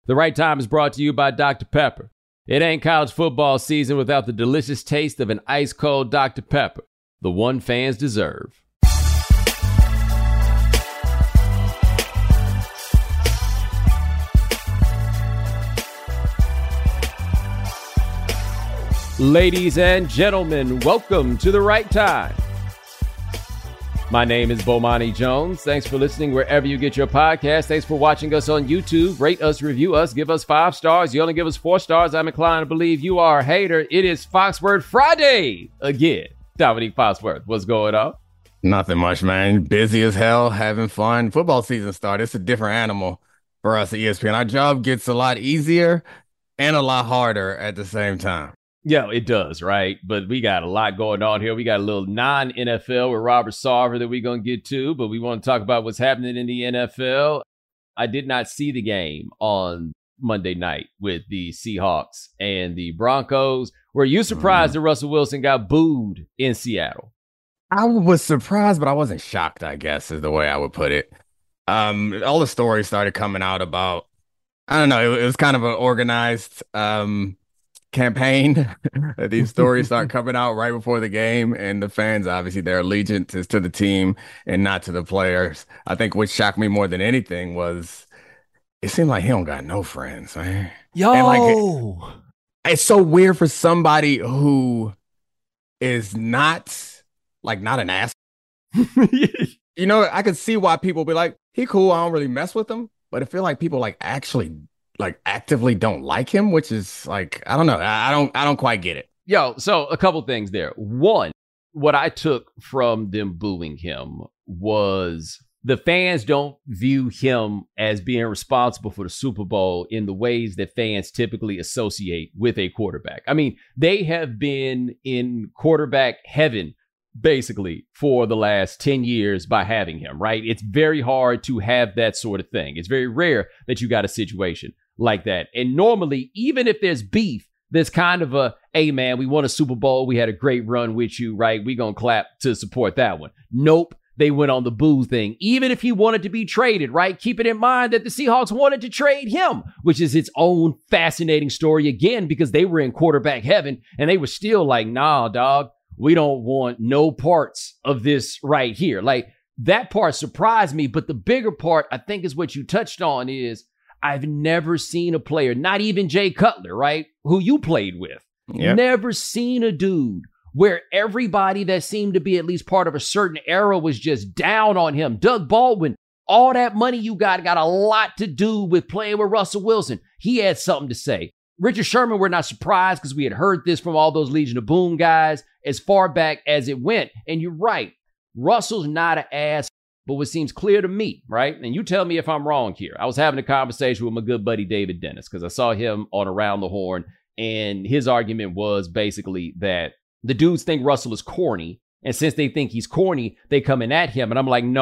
The Right Time is brought to you by Dr. Pepper. It ain't college football season without the delicious taste of an ice-cold Dr. Pepper, the one fans deserve. Ladies and gentlemen, welcome to The Right Time. My name is Bomani Jones. Thanks for listening wherever you get your podcast. Thanks for watching us on YouTube. Rate us, review us, give us 5 stars. You only give us 4 stars. I'm inclined to believe you are a hater. It is Foxworth Friday again. Dominique Foxworth, what's going on? Nothing much, man. Busy as hell, having fun. Football season started. It's a different animal for us at ESPN. Our job gets a lot easier and a lot harder at the same time. Yeah, it does, right? But we got a lot going on here. We got a little non-NFL with Robert Sarver that we're going to get to, but we want to talk about what's happening in the NFL. I did not see the game on Monday night with the Seahawks and the Broncos. Were you surprised that Russell Wilson got booed in Seattle? I was surprised, but I wasn't shocked, I guess, is the way I would put it. All the stories started coming out about, I don't know, it was kind of an organized campaign. These stories start coming out right before the game, and the fans, obviously, their allegiance is to the team and not to the players. I think what shocked me more than anything was it seemed like he don't got no friends, man. Yo! And like, it's so weird for somebody who is not an ass. You know, I could see why people be like, he cool, I don't really mess with him. But I feel like people actively don't like him, which is like, I don't know. I don't quite get it. Yo, so a couple things there. One, what I took from them booing him was the fans don't view him as being responsible for the Super Bowl in the ways that fans typically associate with a quarterback. I mean, they have been in quarterback heaven basically for the last 10 years by having him, right? It's very hard to have that sort of thing. It's very rare that you got a situation like that. And normally, even if there's beef, there's kind of a, hey man, we won a Super Bowl. We had a great run with you, right? We gonna clap to support that one. Nope. They went on the boo thing. Even if he wanted to be traded, right? Keeping in mind that the Seahawks wanted to trade him, which is its own fascinating story again, because they were in quarterback heaven and they were still like, nah, dog, we don't want no parts of this right here. Like, that part surprised me. But the bigger part, I think, is what you touched on is I've never seen a player, not even Jay Cutler, right, who you played with. Yep. Never seen a dude where everybody that seemed to be at least part of a certain era was just down on him. Doug Baldwin, all that money you got a lot to do with playing with Russell Wilson. He had something to say. Richard Sherman, we're not surprised because we had heard this from all those Legion of Boom guys as far back as it went. And you're right. Russell's not an ass. But what seems clear to me, right? And you tell me if I'm wrong here. I was having a conversation with my good buddy David Dennis because I saw him on Around the Horn. And his argument was basically that the dudes think Russell is corny. And since they think he's corny, they coming at him. And I'm like,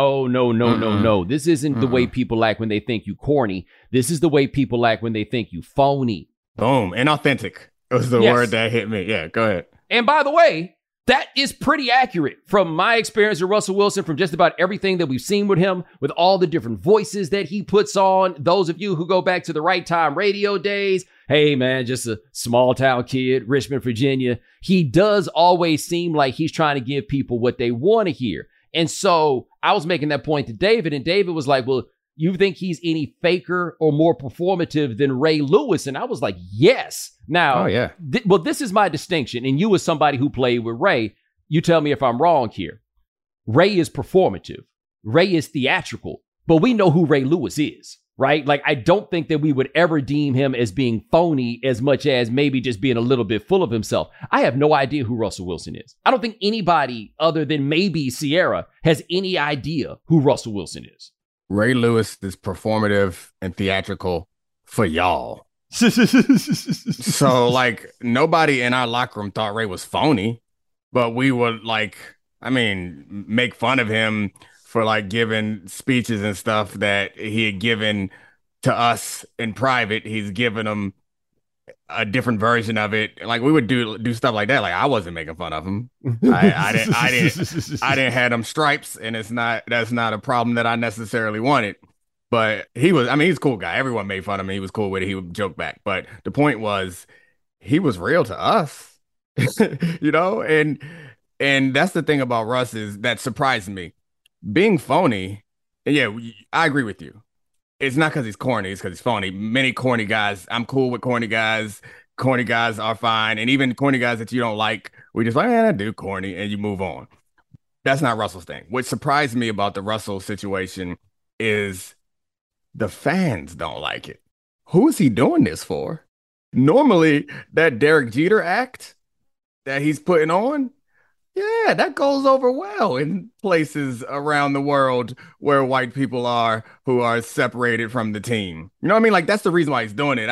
no. This isn't the way people act when they think you corny. This is the way people act when they think you phony. Boom. Inauthentic was the word that hit me. Yeah, go ahead. And by the way, that is pretty accurate from my experience with Russell Wilson, from just about everything that we've seen with him, with all the different voices that he puts on. Those of you who go back to the Right Time radio days, hey man, just a small town kid, Richmond, Virginia. He does always seem like he's trying to give people what they want to hear. And so I was making that point to David, and David was like, well, you think he's any faker or more performative than Ray Lewis? And I was like, yes. Now, this is my distinction. And you as somebody who played with Ray, you tell me if I'm wrong here. Ray is performative. Ray is theatrical. But we know who Ray Lewis is, right? Like, I don't think that we would ever deem him as being phony as much as maybe just being a little bit full of himself. I have no idea who Russell Wilson is. I don't think anybody other than maybe Sierra has any idea who Russell Wilson is. Ray Lewis is performative and theatrical for y'all. So, like, nobody in our locker room thought Ray was phony, but we would, make fun of him for, like, giving speeches and stuff that he had given to us in private. He's given them a different version of it. Like, we would do stuff like that. Like, I wasn't making fun of him. I didn't have them stripes, and that's not a problem that I necessarily wanted. But he was, I mean, he's a cool guy. Everyone made fun of him. He was cool with it. He would joke back. But the point was, he was real to us, you know? And that's the thing about Russ is that surprised me. Being phony, and yeah, I agree with you. It's not because he's corny, it's because he's phony. Many corny guys, I'm cool with corny guys. Corny guys are fine. And even corny guys that you don't like, we just like, man, that dude corny, and you move on. That's not Russell's thing. What surprised me about the Russell situation is the fans don't like it. Who is he doing this for? Normally, that Derek Jeter act that he's putting on, yeah, that goes over well in places around the world where white people are who are separated from the team. You know what I mean? Like that's the reason why he's doing it.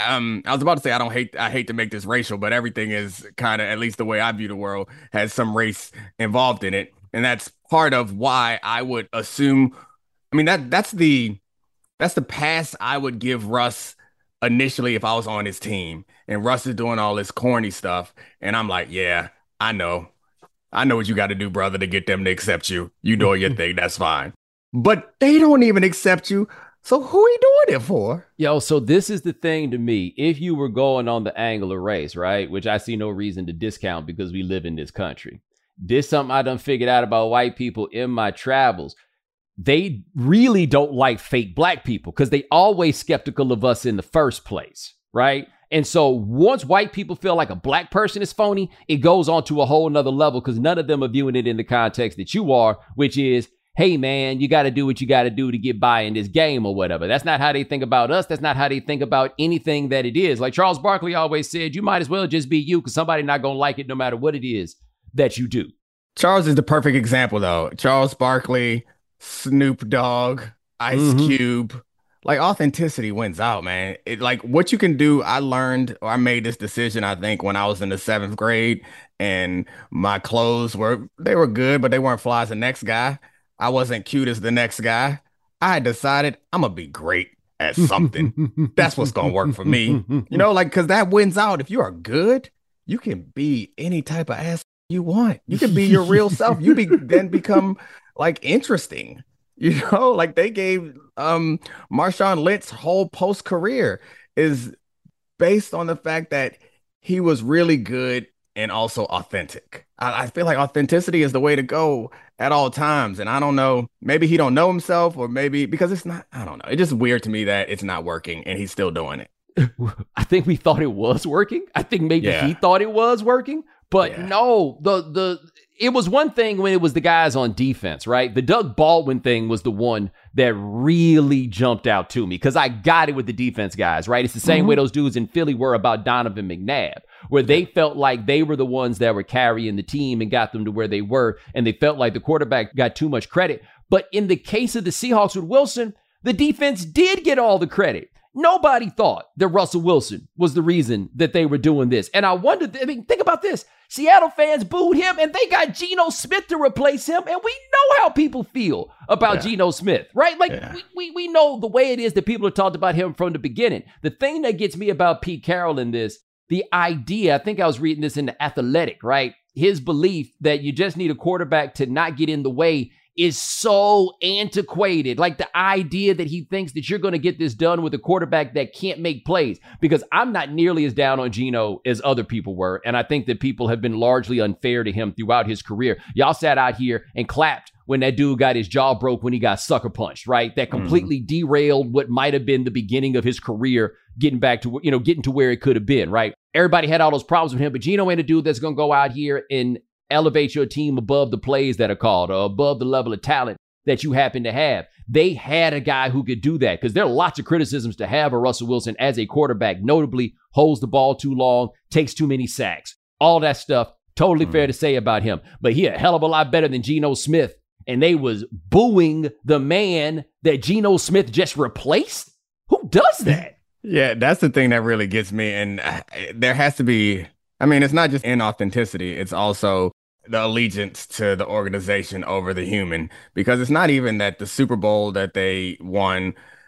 I was about to say I hate to make this racial, but everything is kind of, at least the way I view the world, has some race involved in it, and that's part of why I would assume. I mean that's the pass I would give Russ initially if I was on his team, and Russ is doing all this corny stuff, and I'm like, yeah, I know. I know what you got to do, brother, to get them to accept you. You doing your thing, that's fine. But they don't even accept you. So who are you doing it for? Yo, so this is the thing to me. If you were going on the angle of race, right, which I see no reason to discount because we live in this country. This something I done figured out about white people in my travels. They really don't like fake black people because they always skeptical of us in the first place, right? And so once white people feel like a black person is phony, it goes on to a whole nother level because none of them are viewing it in the context that you are, which is, hey, man, you got to do what you got to do to get by in this game or whatever. That's not how they think about us. That's not how they think about anything that it is. Like Charles Barkley always said, you might as well just be you because somebody's not going to like it no matter what it is that you do. Charles is the perfect example, though. Charles Barkley, Snoop Dogg, Ice Cube. Like authenticity wins out, man. It like what you can do. I learned, or I made this decision, I think, when I was in the seventh grade, and my clothes they were good, but they weren't fly as the next guy. I wasn't cute as the next guy. I had decided I'm gonna be great at something. That's what's gonna work for me. You know, like because that wins out. If you are good, you can be any type of ass you want. You can be your real self. Then become like interesting. You know, like they gave Marshawn Lynch's whole post career is based on the fact that he was really good and also authentic. I feel like authenticity is the way to go at all times. And I don't know, maybe he don't know himself, or maybe because it's not, I don't know. It's just weird to me that it's not working and he's still doing it. I think we thought it was working. I think maybe he thought it was working, but no, it was one thing when it was the guys on defense, right? The Doug Baldwin thing was the one that really jumped out to me because I got it with the defense guys, right? It's the same way those dudes in Philly were about Donovan McNabb, where they felt like they were the ones that were carrying the team and got them to where they were, and they felt like the quarterback got too much credit. But in the case of the Seahawks with Wilson, the defense did get all the credit. Nobody thought that Russell Wilson was the reason that they were doing this. And I wondered, I mean, think about this. Seattle fans booed him and they got Geno Smith to replace him. And we know how people feel about Geno Smith, right? Like we know the way it is that people have talked about him from the beginning. The thing that gets me about Pete Carroll in this, the idea, I think I was reading this in The Athletic, right? His belief that you just need a quarterback to not get in the way is so antiquated. Like the idea that he thinks that you're going to get this done with a quarterback that can't make plays, because I'm not nearly as down on Geno as other people were. And I think that people have been largely unfair to him throughout his career. Y'all sat out here and clapped when that dude got his jaw broke when he got sucker punched, right? That completely derailed what might have been the beginning of his career, getting back to, getting to where it could have been, right? Everybody had all those problems with him, but Geno ain't a dude that's going to go out here and elevate your team above the plays that are called or above the level of talent that you happen to have. They had a guy who could do that, because there are lots of criticisms to have of Russell Wilson as a quarterback, notably holds the ball too long, takes too many sacks, all that stuff. Totally fair to say about him, but he a hell of a lot better than Geno Smith. And they was booing the man that Geno Smith just replaced. Who does that? Yeah, that's the thing that really gets me. And there has to be, I mean, it's not just inauthenticity. It's also the allegiance to the organization over the human, because it's not even that the Super Bowl that they won,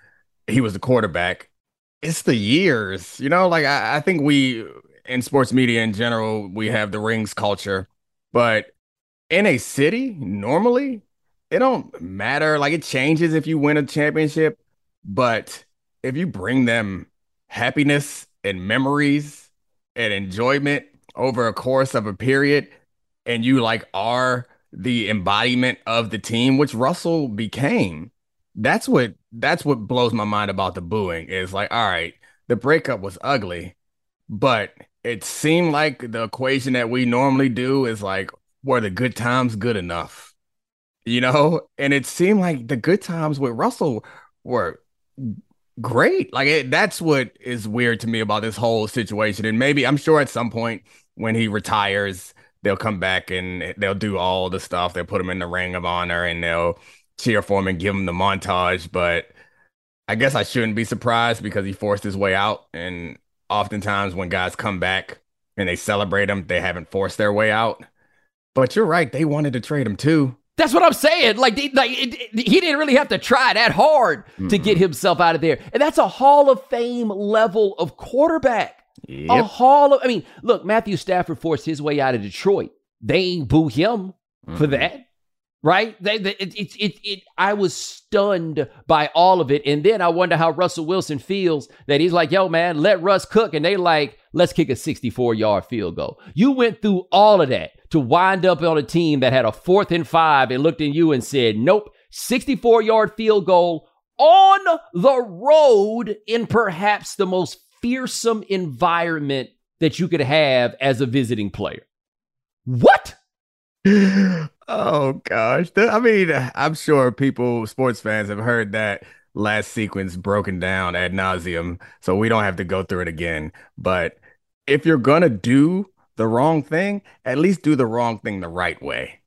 he was the quarterback. It's the years, like I think we in sports media in general, we have the rings culture, but in a city, normally it don't matter. Like it changes if you win a championship, But if you bring them happiness and memories and enjoyment over a course of a period, and you like are the embodiment of the team, which Russell became, that's what blows my mind about the booing is like, all right, the breakup was ugly, but it seemed like the equation that we normally do is like, were the good times good enough? You know? And it seemed like the good times with Russell were great. That's what is weird to me about this whole situation. And maybe I'm sure at some point when he retires, they'll come back and they'll do all the stuff. They'll put him in the Ring of Honor and they'll cheer for him and give him the montage. But I guess I shouldn't be surprised because he forced his way out. And oftentimes when guys come back and they celebrate him, they haven't forced their way out. But you're right, they wanted to trade him too. That's what I'm saying. He didn't really have to try that hard to get himself out of there. And that's a Hall of Fame level of quarterback. Yep. I mean, look, Matthew Stafford forced his way out of Detroit. They ain't boo him for that. Right? I was stunned by all of it. And then I wonder how Russell Wilson feels that he's like, yo, man, let Russ cook. And they like, let's kick a 64-yard field goal. You went through all of that to wind up on a team that had a 4th and 5 and looked at you and said, nope, 64-yard field goal on the road in perhaps the most fearsome environment that you could have as a visiting player. What? Oh gosh. I'm sure sports fans have heard that last sequence broken down ad nauseum, so we don't have to go through it again. But if you're gonna do the wrong thing, at least do the wrong thing the right way.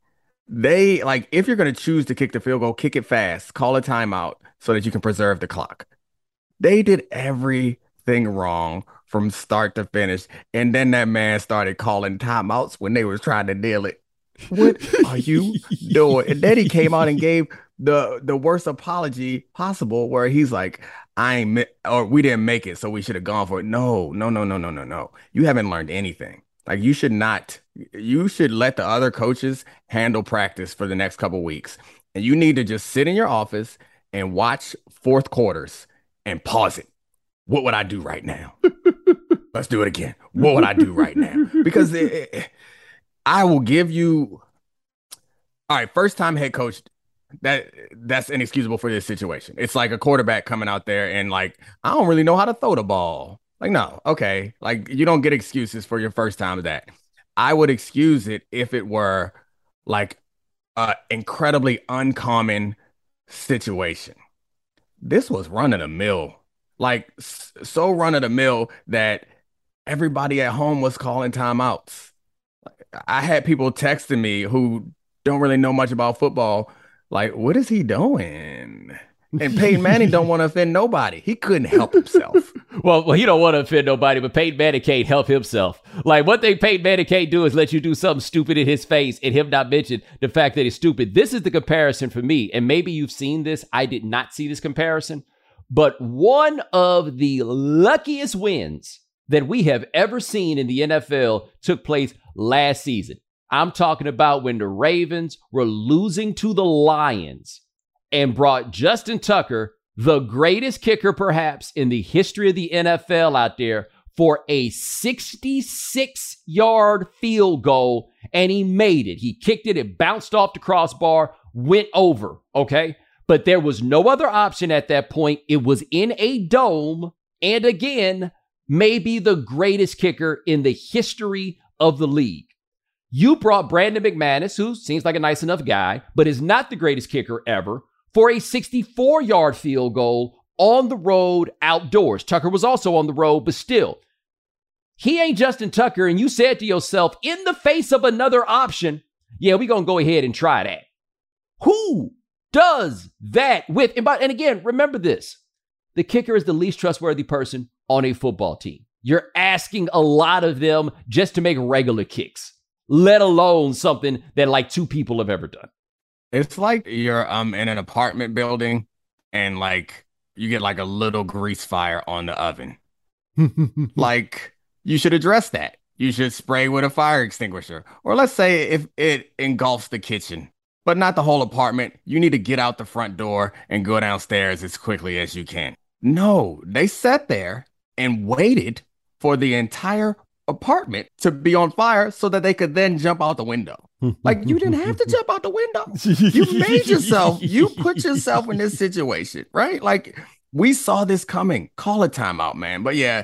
If you're gonna choose to kick the field goal, kick it fast, call a timeout so that you can preserve the clock. They did everything wrong from start to finish, and then that man started calling timeouts when they was trying to nail it. What are you doing? And then he came out and gave the worst apology possible, where he's like, we didn't make it, so we should have gone for it. No, no, no, no, no, no, no. You haven't learned anything. Like you should let the other coaches handle practice for the next couple weeks. And you need to just sit in your office and watch fourth quarters and pause it. What would I do right now? Let's do it again. What would I do right now? Because I will give you, all right, first time head coach, that's inexcusable for this situation. It's like a quarterback coming out there and like, I don't really know how to throw the ball. Like, no, okay. Like you don't get excuses for your first time of that. I would excuse it if it were like an incredibly uncommon situation. This was run of the mill, like so run of the mill that everybody at home was calling timeouts. I had people texting me who don't really know much about football. Like, what is he doing? And Peyton Manning don't want to offend nobody. He couldn't help himself. Well, he don't want to offend nobody, but Peyton Manning can't help himself. Like, one thing Peyton Manning can't do is let you do something stupid in his face and him not mention the fact that he's stupid. This is the comparison for me. And maybe you've seen this. I did not see this comparison. But one of the luckiest wins that we have ever seen in the NFL took place last season. I'm talking about when the Ravens were losing to the Lions and brought Justin Tucker, the greatest kicker perhaps in the history of the NFL out there, for a 66-yard field goal, and he made it. He kicked it, it bounced off the crossbar, went over, okay? But there was no other option at that point. It was in a dome, and again, maybe the greatest kicker in the history of the league. You brought Brandon McManus, who seems like a nice enough guy, but is not the greatest kicker ever, for a 64-yard field goal on the road outdoors. Tucker was also on the road, but still, he ain't Justin Tucker, and you said to yourself, in the face of another option, yeah, we're going to go ahead and try that. Who does that with, and again, remember this, the kicker is the least trustworthy person on a football team. You're asking a lot of them just to make regular kicks, let alone something that like two people have ever done. It's like you're in an apartment building and like you get like a little grease fire on the oven. Like you should address that. You should spray with a fire extinguisher. Or let's say if it engulfs the kitchen. but not the whole apartment. You need to get out the front door and go downstairs as quickly as you can. No, they sat there and waited for the entire apartment to be on fire so that they could then jump out the window. Like, you didn't have to jump out the window. You put yourself in this situation, right? Like, we saw this coming. Call a timeout, man. But yeah,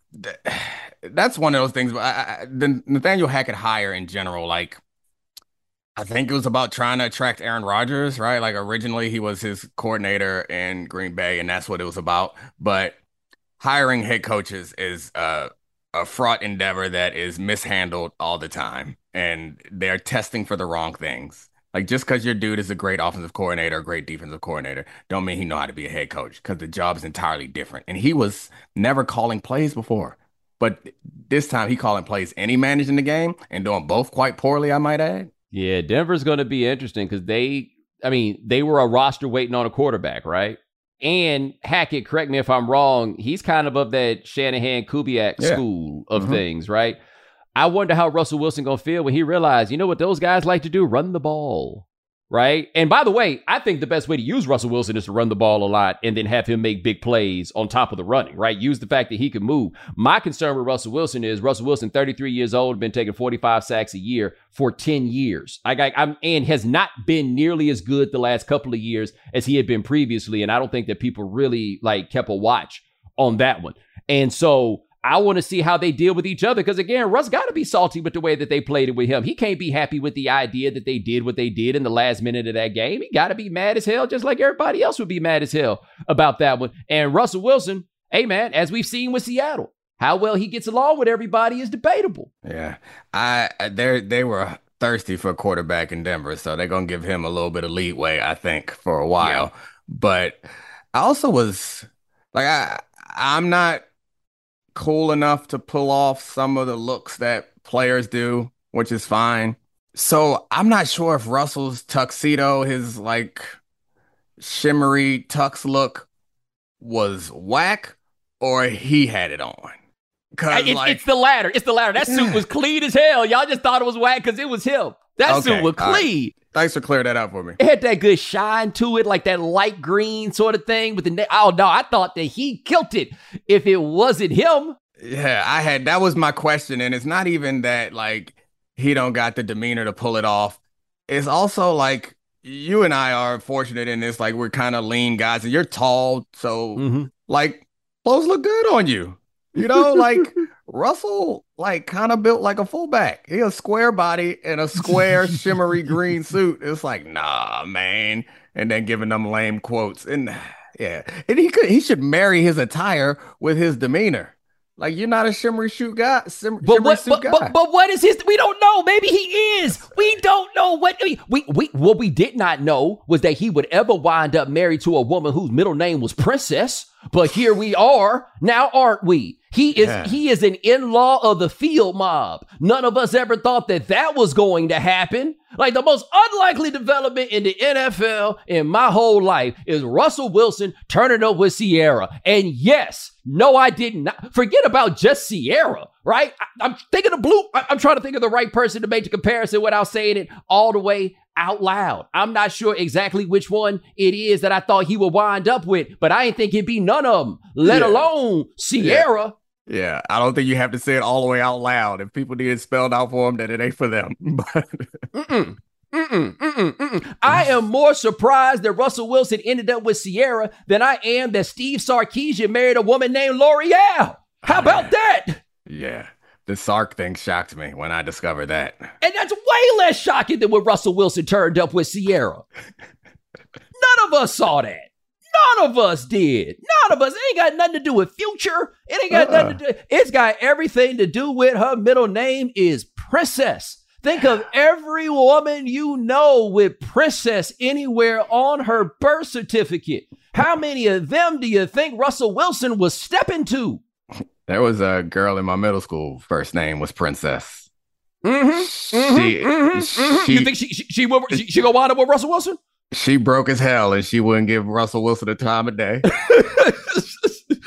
that's one of those things. The Nathaniel Hackett hire in general, like, I think it was about trying to attract Aaron Rodgers, right? Like, originally he was his coordinator in Green Bay, and that's what it was about. But hiring head coaches is a fraught endeavor that is mishandled all the time, and they're testing for the wrong things. Like, just because your dude is a great offensive coordinator, a great defensive coordinator, don't mean he know how to be a head coach, because the job is entirely different. And he was never calling plays before, but this time he calling plays and he managing the game and doing both quite poorly, I might add. Yeah, Denver's going to be interesting because they were a roster waiting on a quarterback, right? And Hackett, correct me if I'm wrong, he's kind of that Shanahan Kubiak school of things, right? I wonder how Russell Wilson going to feel when he realized, you know what those guys like to do? Run the ball, right? And by the way, I think the best way to use Russell Wilson is to run the ball a lot and then have him make big plays on top of the running, right? Use the fact that he can move. My concern with Russell Wilson is 33 years old, been taking 45 sacks a year for 10 years. And has not been nearly as good the last couple of years as he had been previously. And I don't think that people really kept a watch on that one. And so I want to see how they deal with each other because, again, Russ got to be salty with the way that they played it with him. He can't be happy with the idea that they did what they did in the last minute of that game. He got to be mad as hell, just like everybody else would be mad as hell about that one. And Russell Wilson, hey, man, as we've seen with Seattle, how well he gets along with everybody is debatable. Yeah, they were thirsty for a quarterback in Denver, so they're going to give him a little bit of leeway, I think, for a while. Yeah. But I also was like, I'm not cool enough to pull off some of the looks that players do, which is fine. So I'm not sure if Russell's tuxedo, his shimmery tux look, was whack or he had it on. It's the latter. It's the latter. That suit was clean as hell. Y'all just thought it was whack because it was him. That suit was clean. Right. Thanks for clearing that up for me. It had that good shine to it, like that light green sort of thing with the oh no, I thought that he killed it if it wasn't him. Yeah, that was my question. And it's not even that he don't got the demeanor to pull it off. It's also you and I are fortunate in this, we're kind of lean guys and you're tall. So clothes look good on you. You know, Russell, kind of built like a fullback. He a square body and a square shimmery green suit. It's nah, man. And then giving them lame quotes. And yeah, and he should marry his attire with his demeanor. You're not a shimmery suit guy. But what is his? We don't know. Maybe he is. We don't know what we did not know was that he would ever wind up married to a woman whose middle name was Princess. But here we are now, aren't we? He is an in-law of the field mob. None of us ever thought that was going to happen. The most unlikely development in the NFL in my whole life is Russell Wilson turning up with Ciara. And yes, no, I did not. Forget about just Ciara, right? I'm thinking of Blue. I'm trying to think of the right person to make the comparison without saying it all the way out loud. I'm not sure exactly which one it is that I thought he would wind up with, but I ain't think it'd be none of them, let alone Ciara. Yeah, I don't think you have to say it all the way out loud. If people need it spelled out for them, then it ain't for them. I am more surprised that Russell Wilson ended up with Ciara than I am that Steve Sarkisian married a woman named L'Oreal. How about that? Yeah, the Sark thing shocked me when I discovered that. And that's way less shocking than when Russell Wilson turned up with Ciara. None of us saw that. None of us did. None of us. It ain't got nothing to do with Future. It ain't got nothing to do. It's got everything to do with her middle name is Princess. Think of every woman you know with Princess anywhere on her birth certificate. How many of them do you think Russell Wilson was stepping to? There was a girl in my middle school. First name was Princess. You think she gonna wind up with Russell Wilson? She broke as hell and she wouldn't give Russell Wilson the time of day.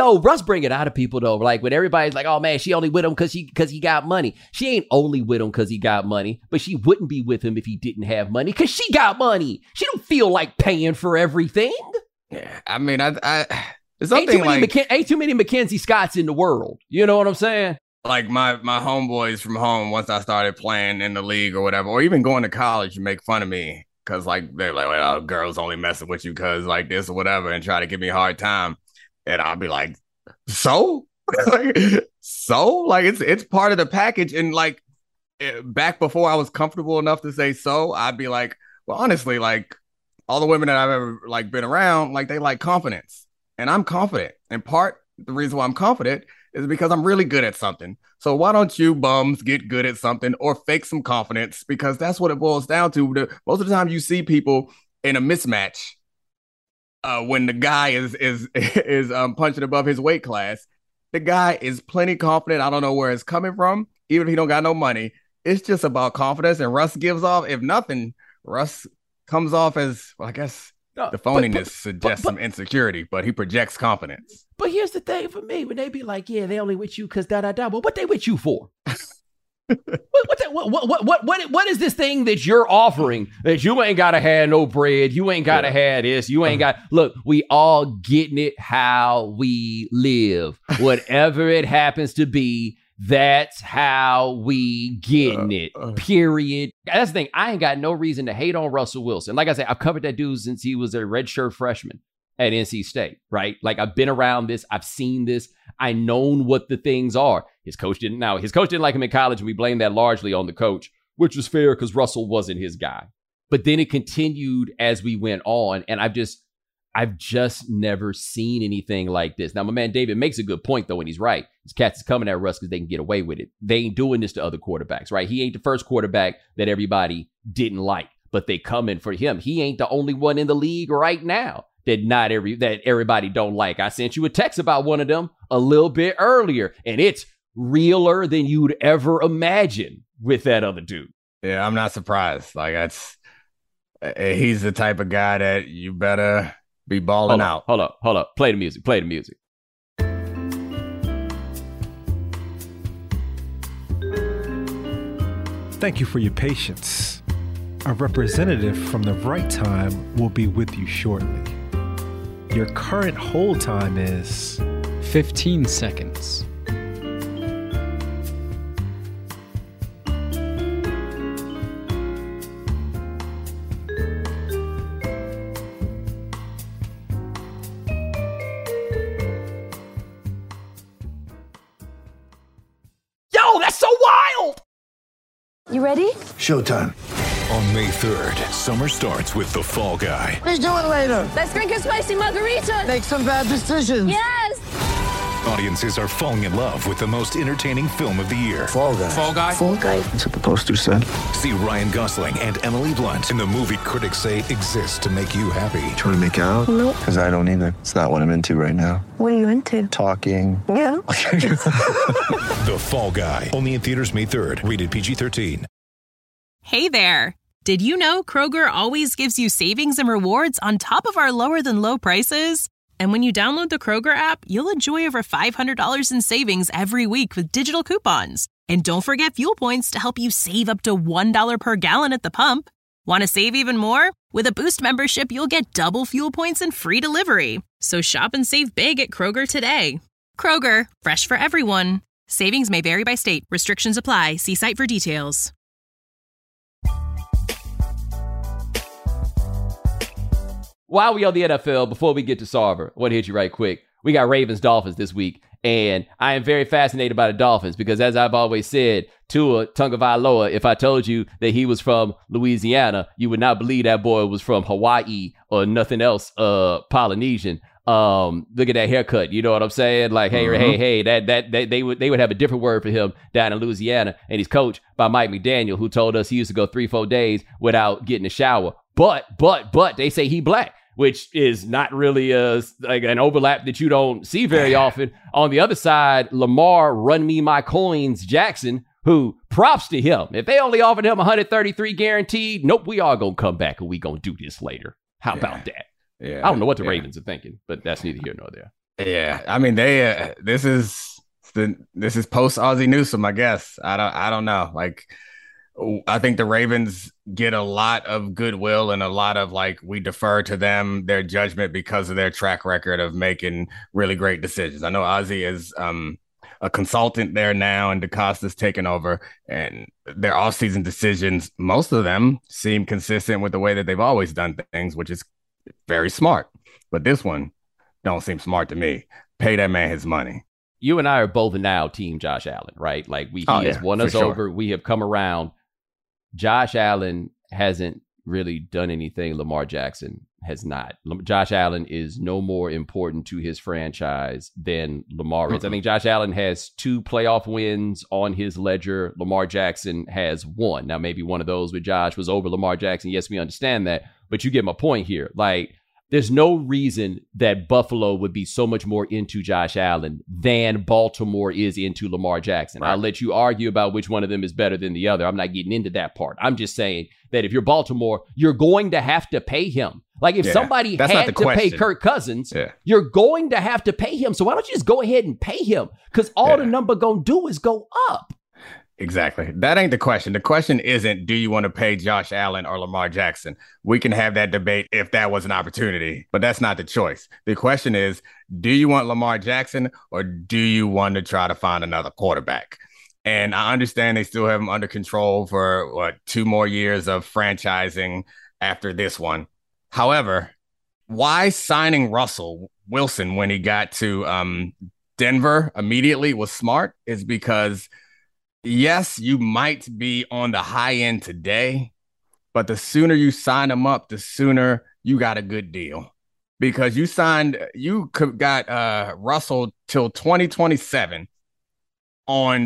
Russ bring it out of people though. Like when everybody's like, oh man, she only with him because he got money. She ain't only with him because he got money, but she wouldn't be with him if he didn't have money because she got money. She don't feel like paying for everything. Yeah, I mean, I there's ain't something ain't too many Mackenzie Scotts in the world. You know what I'm saying? Like my homeboys from home, once I started playing in the league or whatever, or even going to college, make fun of me because like they're like, well, girls only messing with you because like this or whatever, and try to give me a hard time, and I'll be like, so, like it's part of the package, and like back before I was comfortable enough to say so, I'd be like, well, honestly, like all the women that I've ever like been around, like they like confidence, and I'm confident, and the reason why I'm confident is because I'm really good at something. So why don't you bums get good at something or fake some confidence? Because that's what it boils down to. Most of the time you see people in a mismatch when the guy is punching above his weight class. The guy is plenty confident. I don't know where it's coming from, even if he don't got no money. It's just about confidence. And Russ gives off, if nothing, Russ comes off as, well, I guess, the phoniness suggests some insecurity, but he projects confidence. But here's the thing for me, when they be like, yeah, they only with you because da-da-da. Well, what they with you for? What is this thing that you're offering that you ain't got to have no bread? You ain't got to have this. You ain't got... Look, we all getting it how we live. Whatever it happens to be, that's how we getting it, period. That's the thing. I ain't got no reason to hate on Russell Wilson. Like I said, I've covered that dude since he was a redshirt freshman at NC State, right? Like I've been around this. I've seen this. I known what the things are. His coach didn't like him in college, and we blame that largely on the coach, which was fair because Russell wasn't his guy. But then it continued as we went on, and I've just never seen anything like this. Now, my man David makes a good point, though, and he's right. These cats is coming at Russ because they can get away with it. They ain't doing this to other quarterbacks, right? He ain't the first quarterback that everybody didn't like, but they coming for him. He ain't the only one in the league right now that everybody don't like. I sent you a text about one of them a little bit earlier, and it's realer than you'd ever imagine with that other dude. Yeah, I'm not surprised. Like he's the type of guy that you better be balling out. Hold up. Play the music. Thank you for your patience. A representative from the right time will be with you shortly. Your current hold time is 15 seconds. Yo, that's so wild! You ready? Showtime. On May 3rd, summer starts with The Fall Guy. Let's do it later. Let's drink a spicy margarita. Make some bad decisions. Yes! Audiences are falling in love with the most entertaining film of the year. Fall Guy. Fall Guy? Fall Guy. That's what the poster said. See Ryan Gosling and Emily Blunt in the movie critics say exists to make you happy. Trying to make it out? Nope. Because I don't either. It's not what I'm into right now. What are you into? Talking. Yeah. The Fall Guy. Only in theaters May 3rd. Rated PG-13. Hey there. Did you know Kroger always gives you savings and rewards on top of our lower than low prices? And when you download the Kroger app, you'll enjoy over $500 in savings every week with digital coupons. And don't forget fuel points to help you save up to $1 per gallon at the pump. Want to save even more? With a Boost membership, you'll get double fuel points and free delivery. So shop and save big at Kroger today. Kroger, fresh for everyone. Savings may vary by state. Restrictions apply. See site for details. While we on the NFL, before we get to Sarver, I want to hit you right quick. We got Ravens-Dolphins this week, and I am very fascinated by the Dolphins because, as I've always said, Tua Tagovailoa, if I told you that he was from Louisiana, you would not believe that boy was from Hawaii or nothing else Polynesian. Look at that haircut. You know what I'm saying? Like, hey, that they would have a different word for him down in Louisiana, and he's coached by Mike McDaniel, who told us he used to go 3-4 days without getting a shower. But they say he black, which is not really like an overlap that you don't see very often. On the other side, Lamar Run Me My Coins Jackson, who props to him. If they only offered him 133 guaranteed, nope, we are going to come back and we going to do this later. How about that? Yeah, I don't know what the Ravens are thinking, but that's neither here nor there. Yeah, I mean this is post Ozzie Newsome, I guess. I don't know. Like I think the Ravens get a lot of goodwill and a lot of like we defer to them, their judgment because of their track record of making really great decisions. I know Ozzie is a consultant there now, and DeCosta's taken over, and their offseason decisions, most of them seem consistent with the way that they've always done things, which is very smart. But this one don't seem smart to me. Pay that man his money. You and I are both now team Josh Allen, right? Like he has won us over. We have come around. Josh Allen hasn't really done anything Lamar Jackson has not. Josh Allen is no more important to his franchise than Lamar is. I think Josh Allen has 2 playoff wins on his ledger. Lamar Jackson has 1. Now, maybe one of those with Josh was over Lamar Jackson. Yes, we understand that. But you get my point here. Like, there's no reason that Buffalo would be so much more into Josh Allen than Baltimore is into Lamar Jackson. Right. I'll let you argue about which one of them is better than the other. I'm not getting into that part. I'm just saying that if you're Baltimore, you're going to have to pay him. Like if somebody had to pay Kirk Cousins, you're going to have to pay him. So why don't you just go ahead and pay him? Because all the number going to do is go up. Exactly. That ain't the question. The question isn't, do you want to pay Josh Allen or Lamar Jackson? We can have that debate if that was an opportunity, but that's not the choice. The question is, do you want Lamar Jackson or do you want to try to find another quarterback? And I understand they still have him under control for 2 more years of franchising after this one. However, why signing Russell Wilson when he got to Denver immediately was smart is because yes, you might be on the high end today, but the sooner you sign him up, the sooner you got a good deal. Because you got Russell till 2027 on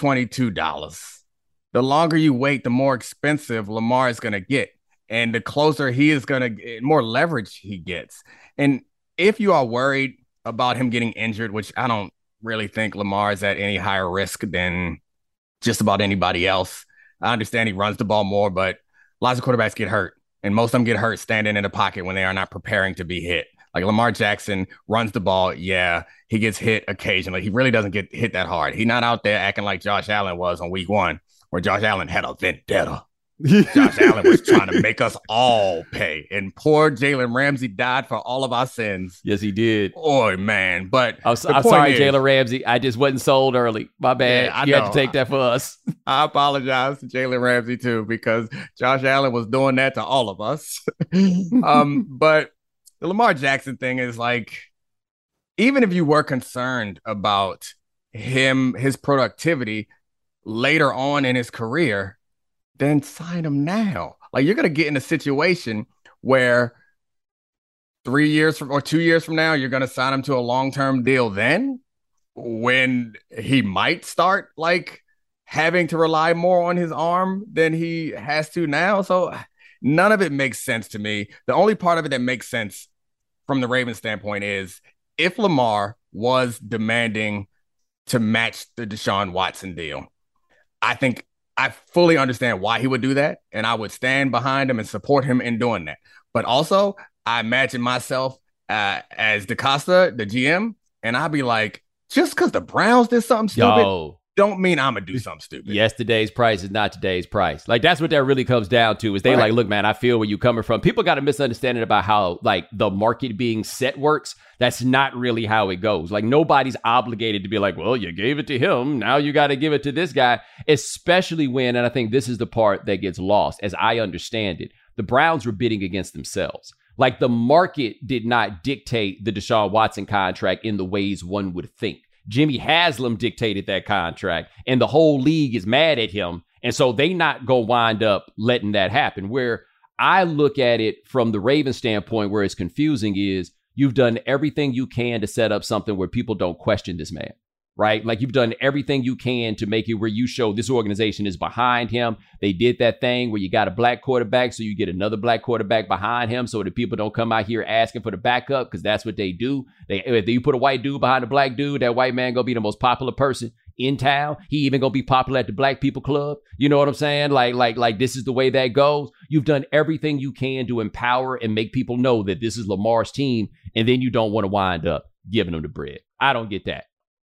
$2022. The longer you wait, the more expensive Lamar is going to get. And the closer he is going to get, more leverage he gets. And if you are worried about him getting injured, which I don't really think Lamar is at any higher risk than just about anybody else. I understand he runs the ball more, but lots of quarterbacks get hurt, and most of them get hurt standing in the pocket when they are not preparing to be hit. Like Lamar Jackson runs the ball. Yeah, he gets hit occasionally. He really doesn't get hit that hard. He's not out there acting like Josh Allen was on week 1, where Josh Allen had a vendetta. Josh Allen was trying to make us all pay. And poor Jalen Ramsey died for all of our sins. Yes, he did. Oh, man. But I'm sorry, Jalen Ramsey. I just wasn't sold early. My bad. Yeah, you had to take that for us. I apologize to Jalen Ramsey, too, because Josh Allen was doing that to all of us. But the Lamar Jackson thing is like, even if you were concerned about his productivity later on in his career, then sign him now. Like you're going to get in a situation where 3 years or 2 years from now, you're going to sign him to a long-term deal then when he might start like having to rely more on his arm than he has to now. So none of it makes sense to me. The only part of it that makes sense from the Ravens standpoint is if Lamar was demanding to match the Deshaun Watson deal, I think I fully understand why he would do that, and I would stand behind him and support him in doing that. But also, I imagine myself as DeCosta, the GM, and I'd be like, just because the Browns did something stupid, don't mean I'm going to do something stupid. Yesterday's price is not today's price. Like, that's what that really comes down to is they like, look, man, I feel where you're coming from. People got a misunderstanding about how, like, the market being set works. That's not really how it goes. Like, nobody's obligated to be like, well, you gave it to him. Now you got to give it to this guy, especially when, and I think this is the part that gets lost, as I understand it, the Browns were bidding against themselves. Like, the market did not dictate the Deshaun Watson contract in the ways one would think. Jimmy Haslam dictated that contract, and the whole league is mad at him. And so they not going to wind up letting that happen. Where I look at it from the Ravens standpoint, where it's confusing is you've done everything you can to set up something where people don't question this man, right? Like you've done everything you can to make it where you show this organization is behind him. They did that thing where you got a black quarterback, so you get another black quarterback behind him so that people don't come out here asking for the backup, because that's what they do. If you put a white dude behind a black dude, that white man gonna be the most popular person in town. He even gonna be popular at the Black People Club. You know what I'm saying? Like this is the way that goes. You've done everything you can to empower and make people know that this is Lamar's team, and then you don't want to wind up giving them the bread. I don't get that.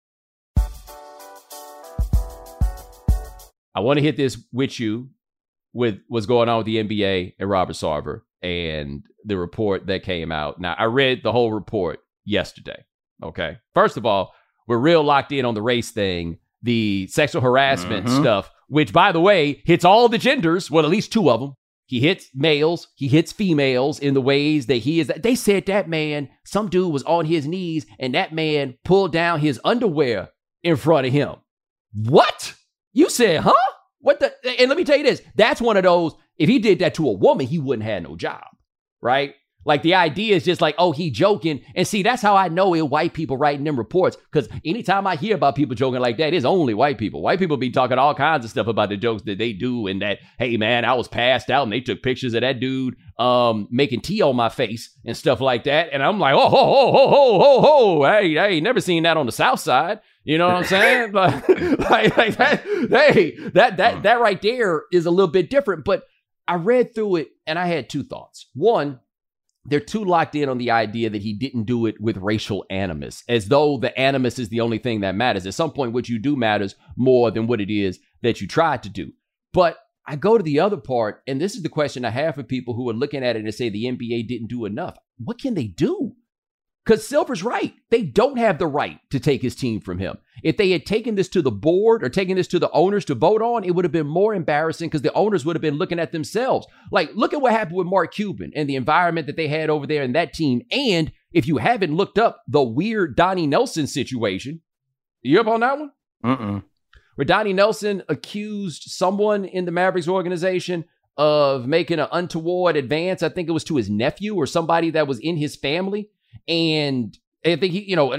I want to hit this with you with what's going on with the NBA and Robert Sarver and the report that came out. Now, I read the whole report yesterday. Okay. First of all, we're real locked in on the race thing, the sexual harassment stuff, which, by the way, hits all the genders. Well, at least two of them. He hits males. He hits females in the ways that he is. They said that man, some dude was on his knees and that man pulled down his underwear in front of him. What? You said, huh? What the? And let me tell you this. That's one of those, if he did that to a woman, he wouldn't have no job, right? Like the idea is just like, oh, he joking. And see, that's how I know it's white people writing them reports. Because anytime I hear about people joking like that, it's only white people. White people be talking all kinds of stuff about the jokes that they do and that, hey, man, I was passed out and they took pictures of that dude making tea on my face and stuff like that. And I'm like, hey, I ain't never seen that on the South Side. You know what I'm saying? like that, hey, that right there is a little bit different. But I read through it and I had two thoughts. One, they're too locked in on the idea that he didn't do it with racial animus, as though the animus is the only thing that matters. At some point, what you do matters more than what it is that you tried to do. But I go to the other part, and this is the question I have for people who are looking at it and say the NBA didn't do enough. What can they do? Because Silver's right. They don't have the right to take his team from him. If they had taken this to the board or taken this to the owners to vote on, it would have been more embarrassing because the owners would have been looking at themselves. Like, look at what happened with Mark Cuban and the environment that they had over there in that team. And if you haven't looked up the weird Donnie Nelson situation, you up on that one? Where Donnie Nelson accused someone in the Mavericks organization of making an untoward advance. I think it was to his nephew or somebody that was in his family. And I think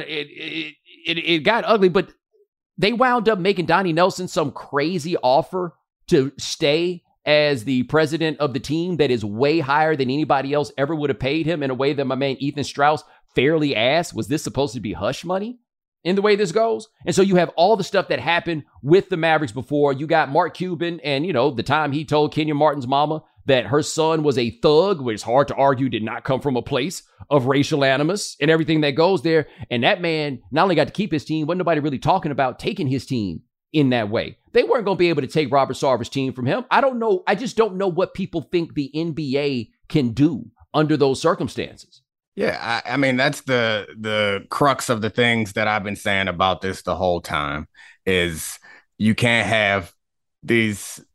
it got ugly, but they wound up making Donnie Nelson some crazy offer to stay as the president of the team that is way higher than anybody else ever would have paid him, in a way that my man Ethan Strauss fairly asked, was this supposed to be hush money in the way this goes? And so you have all the stuff that happened with the Mavericks before. You got Mark Cuban and, the time he told Kenya Martin's mama that her son was a thug, which is hard to argue did not come from a place of racial animus and everything that goes there. And that man not only got to keep his team, wasn't nobody really talking about taking his team in that way. They weren't going to be able to take Robert Sarver's team from him. I don't know. I just don't know what people think the NBA can do under those circumstances. Yeah, I mean, that's the crux of the things that I've been saying about this the whole time, is you can't have these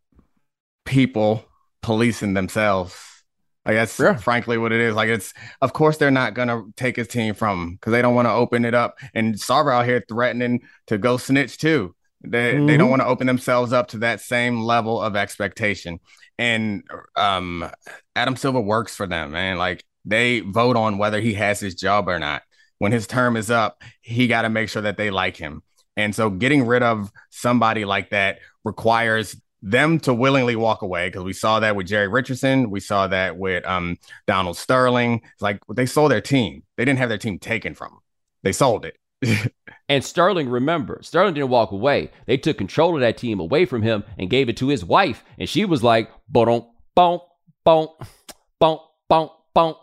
people policing themselves. Like, that's frankly what it is. Like, it's, of course they're not going to take his team from him because they don't want to open it up. And Sarver out here threatening to go snitch too. They don't want to open themselves up to that same level of expectation. And Adam Silver works for them, man. Like, they vote on whether he has his job or not. When his term is up, he got to make sure that they like him. And so getting rid of somebody like that requires them to willingly walk away, because we saw that with Jerry Richardson. We saw that with Donald Sterling. It's like they sold their team. They didn't have their team taken from them. They sold it. And Sterling, remember, Sterling didn't walk away. They took control of that team away from him and gave it to his wife. And she was like, bonk, bonk, bonk, bonk, bonk, bonk.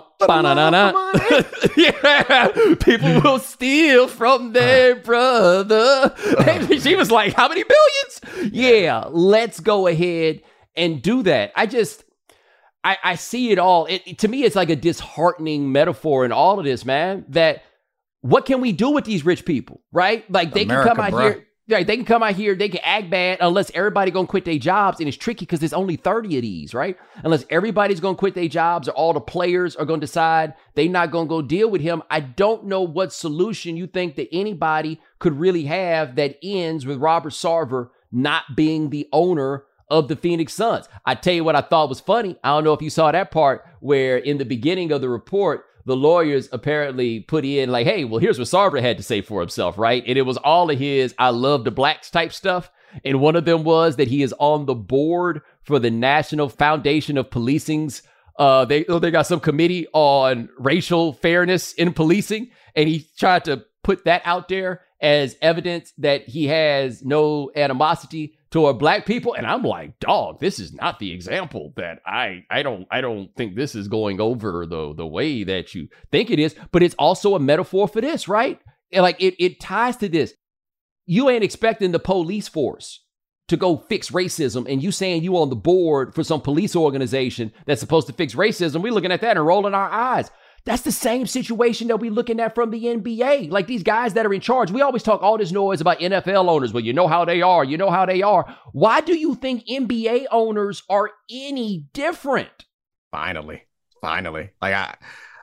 Yeah, people will steal from their brother. And she was like, how many billions? Yeah, let's go ahead and do that. I see it all. To me, it's like a disheartening metaphor in all of this, man, that what can we do with these rich people, right? Like, they can come out here. Right, they can come out here, they can act bad unless everybody gonna quit their jobs. And it's tricky because there's only 30 of these, right? Unless everybody's gonna quit their jobs or all the players are gonna decide they're not gonna go deal with him. I don't know what solution you think that anybody could really have that ends with Robert Sarver not being the owner of the Phoenix Suns. I tell you what I thought was funny. I don't know if you saw that part where in the beginning of the report, the lawyers apparently put in like, hey, well, here's what Sarver had to say for himself, right? And it was all of his I love the blacks type stuff. And one of them was that he is on the board for the National Foundation of Policing's. They got some committee on racial fairness in policing. And he tried to put that out there as evidence that he has no animosity toward black people. And I'm like, dog, this is not the example that I don't think this is going over the way that you think it is. But it's also a metaphor for this, right? And like it ties to this. You ain't expecting the police force to go fix racism, and you saying you on the board for some police organization that's supposed to fix racism. We're looking at that and rolling our eyes. That's the same situation that we're looking at from the NBA. Like these guys that are in charge. We always talk all this noise about NFL owners. Well, you know how they are. You know how they are. Why do you think NBA owners are any different? Finally. Like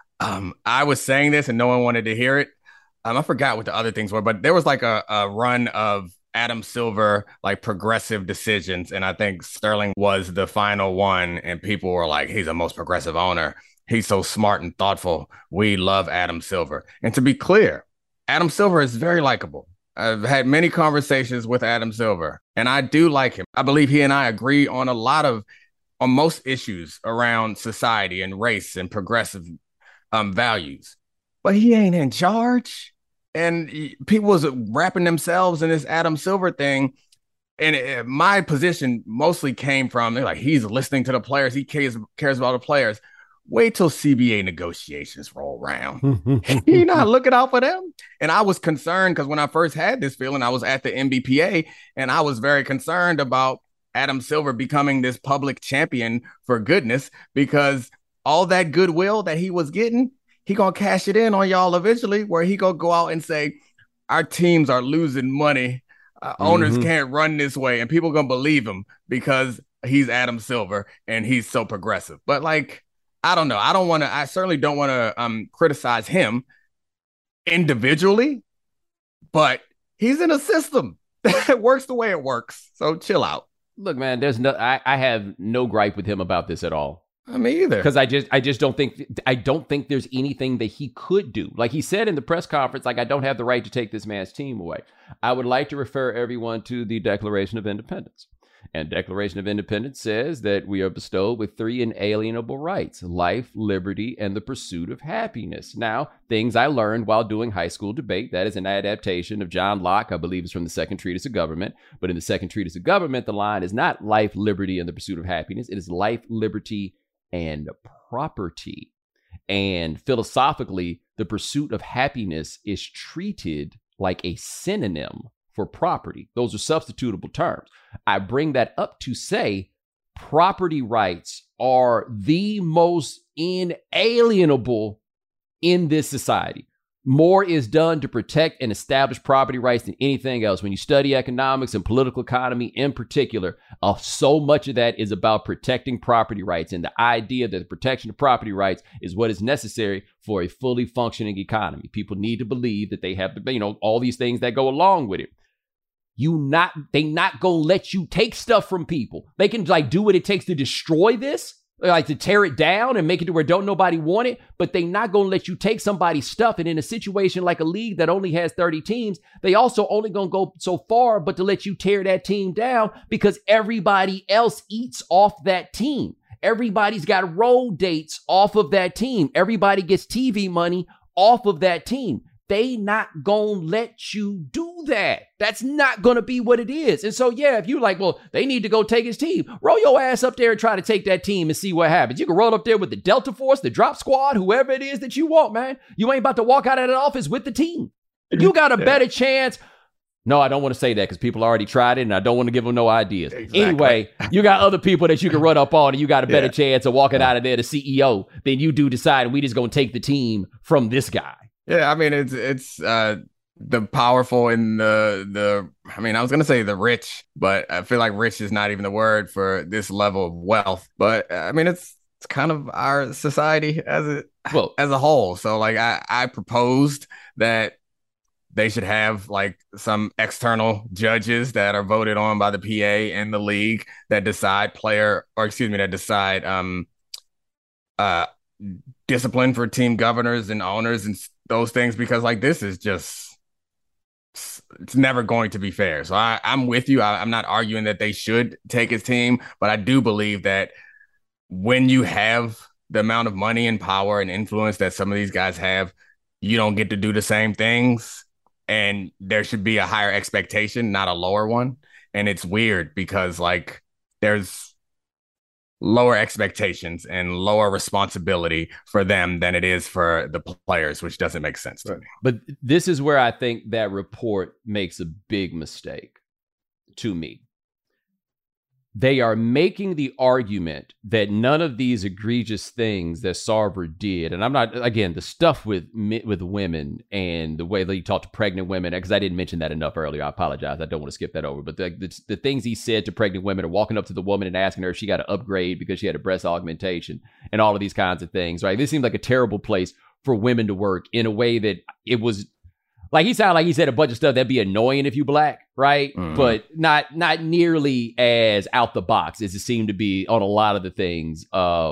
I was saying this and no one wanted to hear it. I forgot what the other things were, but there was like a run of Adam Silver, like progressive decisions. And I think Sterling was the final one. And people were like, he's the most progressive owner. He's so smart and thoughtful. We love Adam Silver. And to be clear, Adam Silver is very likable. I've had many conversations with Adam Silver, and I do like him. I believe he and I agree on on most issues around society and race and progressive values. But he ain't in charge. And people was wrapping themselves in this Adam Silver thing. And my position mostly came from, they're like, he's listening to the players. He cares about the players. Wait till CBA negotiations roll around. You're not looking out for them. And I was concerned because when I first had this feeling, I was at the NBPA and I was very concerned about Adam Silver becoming this public champion for goodness, because all that goodwill that he was getting, he going to cash it in on y'all eventually, where he going to go out and say, our teams are losing money. Owners can't run this way. And people going to believe him because he's Adam Silver and he's so progressive. But like, I don't know. I certainly don't want to criticize him individually, but he's in a system that works the way it works. So chill out. Look, man, I have no gripe with him about this at all. Me either. Because I just don't think there's anything that he could do. Like he said in the press conference, like, I don't have the right to take this man's team away. I would like to refer everyone to the Declaration of Independence. And Declaration of Independence says that we are bestowed with 3 inalienable rights: life, liberty, and the pursuit of happiness. Now, things I learned while doing high school debate, that is an adaptation of John Locke, I believe it's from the Second Treatise of Government. But in the Second Treatise of Government, the line is not life, liberty, and the pursuit of happiness. It is life, liberty, and property. And philosophically, the pursuit of happiness is treated like a synonym for property. Those are substitutable terms. I bring that up to say property rights are the most inalienable in this society. More is done to protect and establish property rights than anything else. When you study economics and political economy in particular, so much of that is about protecting property rights, and the idea that the protection of property rights is what is necessary for a fully functioning economy. People need to believe that they have, all these things that go along with it. They not gonna let you take stuff from people. They can do what it takes to destroy this, like to tear it down and make it to where don't nobody want it, but they not gonna let you take somebody's stuff. And in a situation like a league that only has 30 teams, they also only gonna go so far, but to let you tear that team down because everybody else eats off that team. Everybody's got road dates off of that team. Everybody gets TV money off of that team. They not gonna let you do that. That's not gonna be what it is. And so, yeah, if you like, well, they need to go take his team, roll your ass up there and try to take that team and see what happens. You can roll up there with the Delta Force, the Drop Squad, whoever it is that you want, man. You ain't about to walk out of that office with the team. You got a better chance. No, I don't want to say that because people already tried it and I don't want to give them no ideas. Exactly. Anyway, you got other people that you can run up on and you got a better chance of walking out of there the CEO than you do deciding we just gonna take the team from this guy. Yeah, I mean, it's the powerful and I was going to say the rich, but I feel like rich is not even the word for this level of wealth. But I mean, it's kind of our society as a whole. So like I proposed that they should have like some external judges that are voted on by the PA and the league that decide discipline for team governors and owners and those things, because like this is just, it's never going to be fair. So I'm with you. I'm not arguing that they should take his team, but I do believe that when you have the amount of money and power and influence that some of these guys have, you don't get to do the same things, and there should be a higher expectation, not a lower one. And it's weird because like there's lower expectations and lower responsibility for them than it is for the players, which doesn't make sense to me. But this is where I think that report makes a big mistake to me. They are making the argument that none of these egregious things that Sarver did, and I'm not, again, the stuff with women and the way that he talked to pregnant women, because I didn't mention that enough earlier. I apologize. I don't want to skip that over. But the things he said to pregnant women, or walking up to the woman and asking her if she got to upgrade because she had a breast augmentation and all of these kinds of things, right? This seemed like a terrible place for women to work in a way that it was, like he sounded like he said a bunch of stuff that'd be annoying if you black, right? Mm-hmm. But not nearly as out the box as it seemed to be on a lot of the things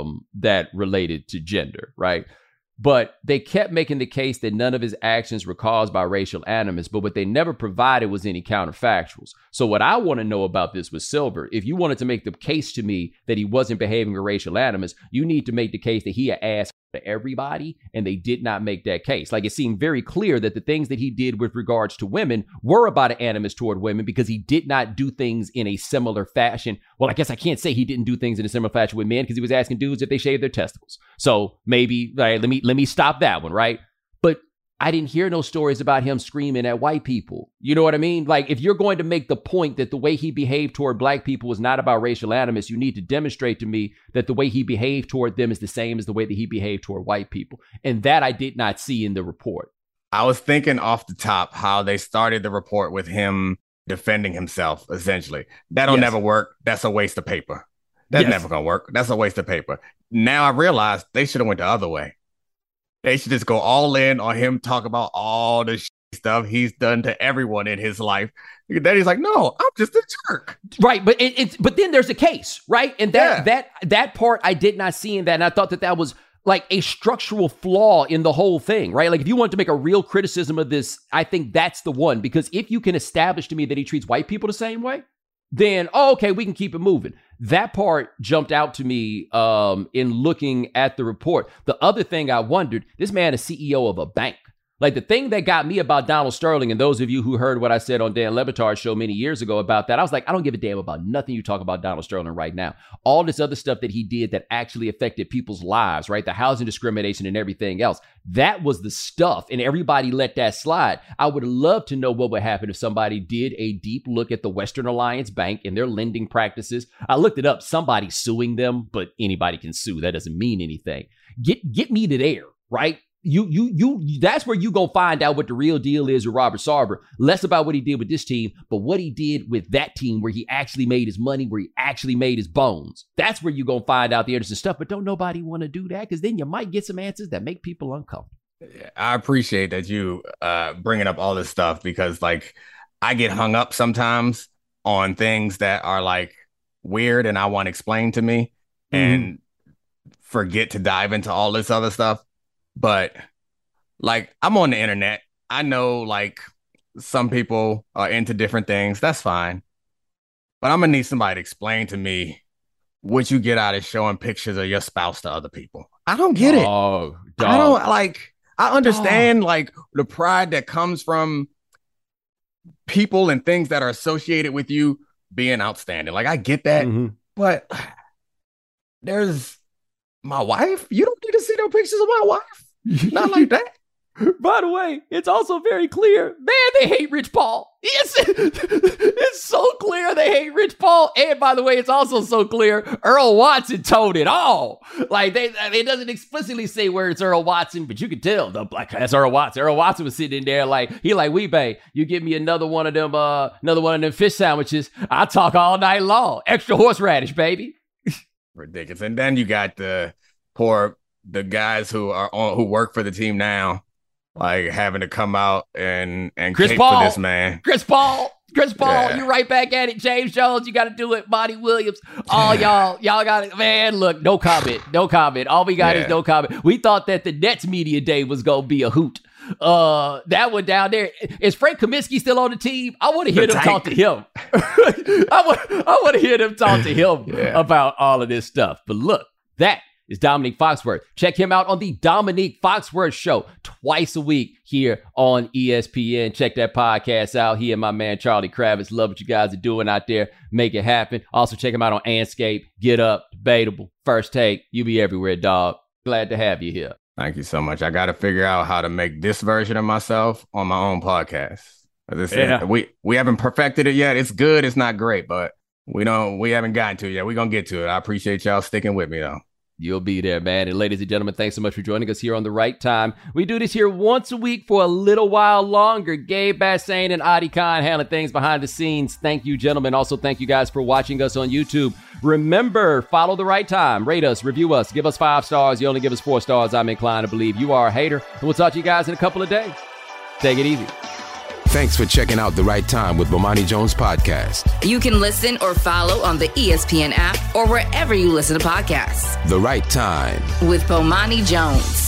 that related to gender, right? But they kept making the case that none of his actions were caused by racial animus, but what they never provided was any counterfactuals. So what I want to know about this with Silver, if you wanted to make the case to me that he wasn't behaving with racial animus, you need to make the case that he had asked to everybody, and they did not make that case. Like, it seemed very clear that the things that he did with regards to women were about an animus toward women because he did not do things in a similar fashion. Well, I guess I can't say he didn't do things in a similar fashion with men because he was asking dudes if they shaved their testicles. So maybe, right, let me stop that one, right? But I didn't hear no stories about him screaming at white people. You know what I mean? Like, if you're going to make the point that the way he behaved toward black people was not about racial animus, you need to demonstrate to me that the way he behaved toward them is the same as the way that he behaved toward white people. And that I did not see in the report. I was thinking off the top how they started the report with him defending himself, essentially. That'll never work. That's a waste of paper. That's never going to work. That's a waste of paper. Now I realize they should have went the other way. They should just go all in on him, talk about all the stuff he's done to everyone in his life. Then he's like, no, I'm just a jerk. Right. But but then there's a case, right? And that part I did not see in that. And I thought that was like a structural flaw in the whole thing, right? Like, if you want to make a real criticism of this, I think that's the one. Because if you can establish to me that he treats white people the same way, then, okay, we can keep it moving. That part jumped out to me in looking at the report. The other thing I wondered, this man is CEO of a bank. Like, the thing that got me about Donald Sterling, and those of you who heard what I said on Dan Le Batard's show many years ago about that, I was like, I don't give a damn about nothing you talk about Donald Sterling right now. All this other stuff that he did that actually affected people's lives, right? The housing discrimination and everything else. That was the stuff, and everybody let that slide. I would love to know what would happen if somebody did a deep look at the Western Alliance Bank and their lending practices. I looked it up. Somebody's suing them, but anybody can sue. That doesn't mean anything. Get me to there, right? You that's where you gonna find out what the real deal is with Robert Sarver. Less about what he did with this team, but what he did with that team, where he actually made his money, where he actually made his bones. That's where you gonna find out the interesting stuff. But don't nobody want to do that, because then you might get some answers that make people uncomfortable. I appreciate that you bringing up all this stuff, because like I get hung up sometimes on things that are like weird and I want explained to me, and forget to dive into all this other stuff. But like, I'm on the internet. I know like some people are into different things. That's fine. But I'm going to need somebody to explain to me what you get out of showing pictures of your spouse to other people. I don't get it. Oh, dog. I don't like, I understand like the pride that comes from people and things that are associated with you being outstanding. Like, I get that. But there's my wife. You don't need to see no pictures of my wife. Not like that. By the way, it's also very clear, man, they hate Rich Paul. It's so clear they hate Rich Paul. And by the way, it's also so clear Earl Watson told it all. Like, it doesn't explicitly say where it's Earl Watson, but you can tell. Like, that's Earl Watson. Earl Watson was sitting in there like, Weebay, you give me another one of them fish sandwiches, I'll talk all night long. Extra horseradish, baby. Ridiculous. And then you got the guys who work for the team now, like having to come out and Chris cape Paul for this man. Chris Paul, Yeah. you right back at it. James Jones, you got to do it. Monty Williams, y'all got it. Man, look, no comment. All we got is no comment. We thought that the Nets media day was gonna be a hoot. That one down there. Is Frank Kaminsky still on the team? I want to hear them talk to him. I want to hear them talk to him about all of this stuff. But look, that is Dominique Foxworth. Check him out on the Dominique Foxworth Show twice a week here on ESPN. Check that podcast out. He and my man Charlie Kravitz. Love what you guys are doing out there. Make it happen. Also check him out on Anscape, Get Up, Debatable, First Take. You be everywhere, dog. Glad to have you here. Thank you so much. I got to figure out how to make this version of myself on my own podcast. We haven't perfected it yet. It's good. It's not great, but we haven't gotten to it yet. We're going to get to it. I appreciate y'all sticking with me, though. You'll be there, man. And ladies and gentlemen, thanks so much for joining us here on The Right Time. We do this here once a week for a little while longer. Gabe Bassane and Adi Khan handling things behind the scenes. Thank you, gentlemen. Also, thank you guys for watching us on YouTube. Remember, follow The Right Time. Rate us, review us, give us 5 stars. You only give us 4 stars, I'm inclined to believe you are a hater. And we'll talk to you guys in a couple of days. Take it easy. Thanks for checking out The Right Time with Bomani Jones Podcast. You can listen or follow on the ESPN app or wherever you listen to podcasts. The Right Time with Bomani Jones.